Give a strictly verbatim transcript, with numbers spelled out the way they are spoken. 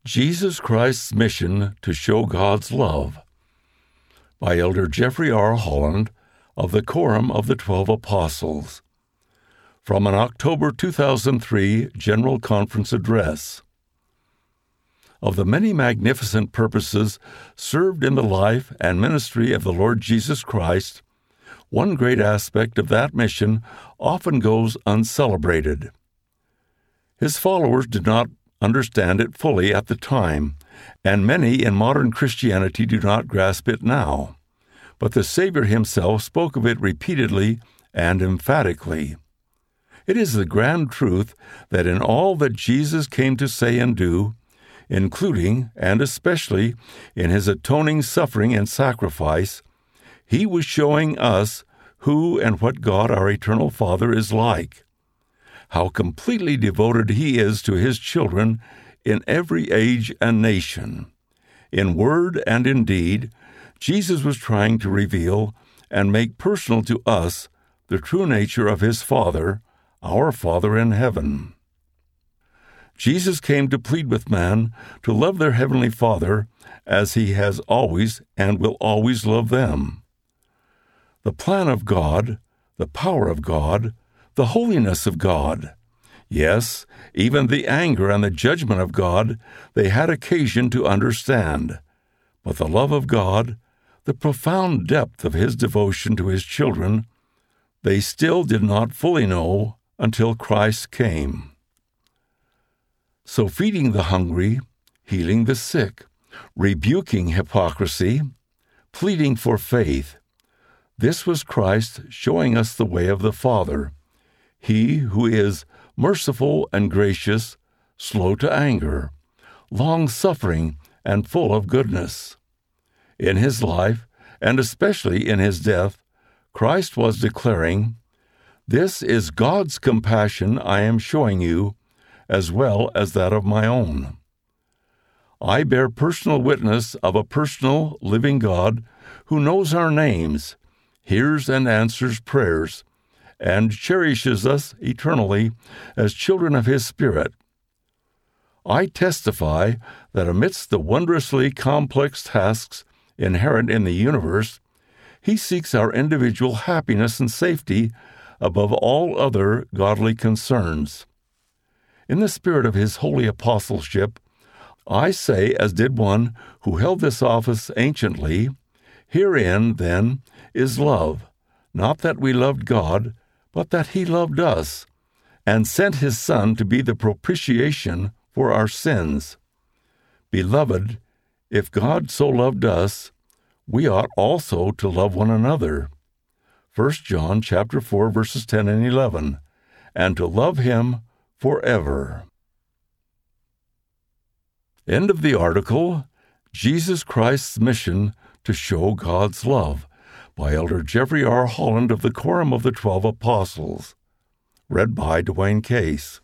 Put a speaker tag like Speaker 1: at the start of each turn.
Speaker 1: Jesus Christ's Mission to Show God's Love by Elder Jeffrey R. Holland of the Quorum of the Twelve Apostles, from an October two thousand three General Conference Address. Of the many magnificent purposes served in the life and ministry of the Lord Jesus Christ, one great aspect of that mission often goes uncelebrated. His followers did not understand it fully at the time, and many in modern Christianity do not grasp it now. But the Savior himself spoke of it repeatedly and emphatically. It is the grand truth that in all that Jesus came to say and do, including and especially in his atoning suffering and sacrifice, he was showing us who and what God our eternal Father is like, how completely devoted he is to his children in every age and nation. In word and in deed, Jesus was trying to reveal and make personal to us the true nature of his Father, our Father in heaven. Jesus came to plead with man to love their heavenly Father as he has always and will always love them. The plan of God, the power of God, the holiness of God, yes, even the anger and the judgment of God they had occasion to understand. But the love of God, the profound depth of his devotion to his children, they still did not fully know until Christ came. So feeding the hungry, healing the sick, rebuking hypocrisy, pleading for faith, this was Christ showing us the way of the Father, he who is merciful and gracious, slow to anger, long-suffering and full of goodness. In his life, and especially in his death, Christ was declaring, "This is God's compassion I am showing you, as well as that of my own." I bear personal witness of a personal, living God who knows our names, hears and answers prayers, and cherishes us eternally as children of his Spirit. I testify that amidst the wondrously complex tasks inherent in the universe, he seeks our individual happiness and safety above all other godly concerns. In the spirit of his holy apostleship, I say, as did one who held this office anciently, herein, then, is love, not that we loved God, but that he loved us, and sent his Son to be the propitiation for our sins. Beloved, if God so loved us, we ought also to love one another. First John chapter four, verses ten and eleven, and to love him forever. End of the article, Jesus Christ's Mission to Show God's Love, by Elder Jeffrey R. Holland of the Quorum of the Twelve Apostles. Read by Dwayne Case.